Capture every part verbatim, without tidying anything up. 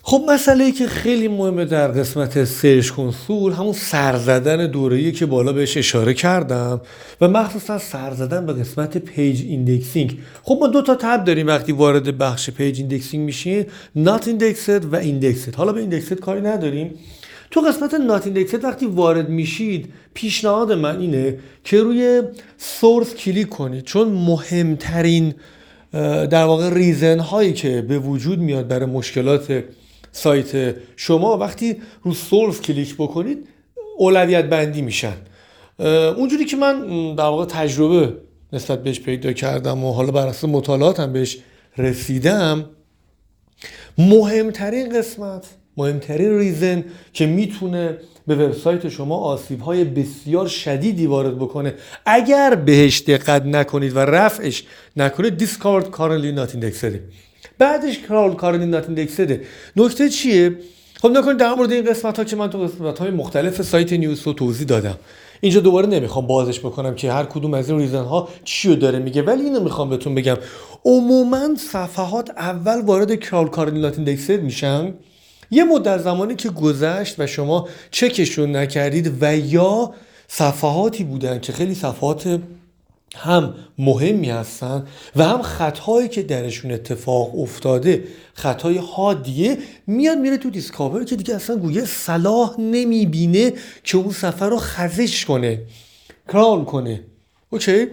خب مسئله‌ای که خیلی مهمه در قسمت سرچ کنسول همون سر زدن دوره‌ای که بالا بهش اشاره کردم و مخصوصا سر زدن به قسمت پیج ایندکسینگ. خب ما دو تا تب داریم وقتی وارد بخش پیج ایندکسینگ میشین، not indexed و indexed. حالا به indexed کاری نداریم. تو قسمت not indexed وقتی وارد میشید پیشنهاد من اینه که روی سورس کلیک کنید، چون مهمترین در واقع ریزن هایی که به وجود میاد برای مشکلات سایت شما وقتی رو سورس کلیک بکنید اولویت بندی میشن. اونجوری که من در واقع تجربه نسبت بهش پیدا کردم و حالا بر اساس مطالعاتم بهش رسیدم، مهمترین قسمت، مهمترین ریزن که میتونه به وبسایت شما آسیب‌های بسیار شدیدی وارد بکنه اگر بهش دقت نکنید و رفعش نکنید، discard currently not indexed. بعدش کرال کارنی نات ایندکسد. نکته چیه؟ خب نکنید در مورد این قسمت ها که من تو قسمت های مختلف سایت نیوز رو توضیح دادم، اینجا دوباره نمیخوام بازش بکنم که هر کدوم از این ریزن ها چی رو داره میگه، ولی اینو میخوام بهتون بگم عموما صفحات اول وارد کرال کارنی نات ایندکسد میشن یه مدت زمانی که گذشت و شما چکشون نکردید و یا صفحاتی بودن که خیلی صفحات هم مهمی هستن و هم خطایی که درشون اتفاق افتاده خطای حادیه، میاد میره تو دیسکاور که دیگه اصلا گوگل صلاح نمیبینه که اون صفحه رو خزش کنه، کرال کنه. اوکی؟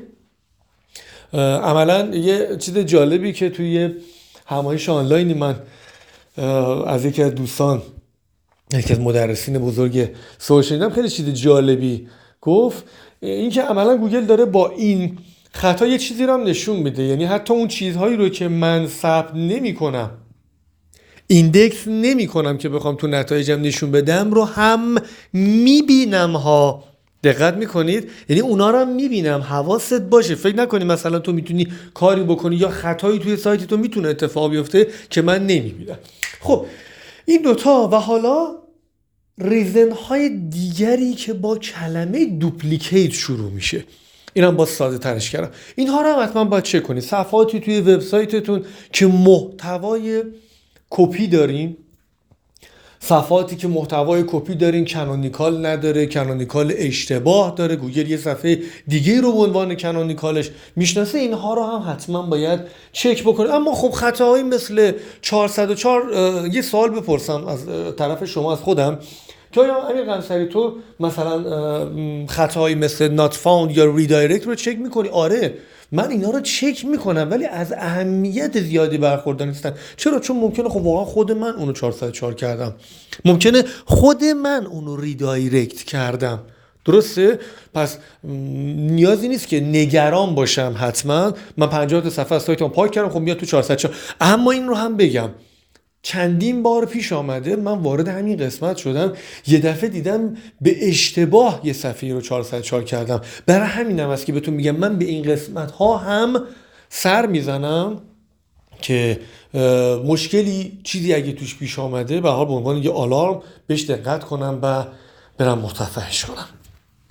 عملا یه چیز جالبی که توی همایش آنلاینی من از یکی از دوستان، یکی از مدرسین بزرگ سوال شنیدم، خیلی چیز جالبی گفت، این که عملا گوگل داره با این خطا یه چیزی رو هم نشون میده، یعنی حتی اون چیزهایی رو که من ثبت نمی کنم، ایندکس نمی کنم که بخوام تو نتایجم نشون بدم رو هم میبینم ها. دقت میکنید؟ یعنی اونا رو هم میبینم، حواست باشه. فکر نکنی مثلا تو میتونی کاری بکنی یا خطایی توی سایت تو میتونه اتفاق بیفته که من نمیبینم. خب این دوتا و حالا ریزن های دیگری که با کلمه دوپلیکیت شروع میشه، اینم با ساده ترش کردم. اینها رو هم حتما باید چک کنید. صفحاتی توی وبسایتتون که محتوای کپی دارین، صفحاتی که محتوای کپی دارین کانونیکال نداره، کانونیکال اشتباه داره، گوگل یه صفحه دیگه رو به عنوان کانونیکالش میشناسه، اینها رو هم حتما باید چک بکنید. اما خب خطاهایی مثل چهارصد و چهار، یه سوال بپرسم از طرف شما از خودم که آیا امیر قنصری تو مثلا خطاهایی مثل not found یا redirect رو چک میکنی؟ آره من اینا رو چک میکنم، ولی از اهمیت زیادی برخوردار نیستن. چرا؟ چون ممکنه خب واقعا خود من اونو چهارصد و چهار کردم، ممکنه خود من اونو ریدایرکت کردم. درسته؟ پس نیازی نیست که نگران باشم حتما من پنجاه تا صفحه از سایتم پاک کردم خب میاد تو چهارصد و چهار. اما این رو هم بگم چندین بار پیش آمده من وارد همین قسمت شدم، یه دفعه دیدم به اشتباه یه صفحه رو چهارصد و چهار کردم. برای همینم است که بهتون میگم من به این قسمت ها هم سر میزنم که مشکلی چیزی اگه توش پیش آمده به حال به عنوان یه آلارم بهش دقت کنم و برم مرتفعش کنم.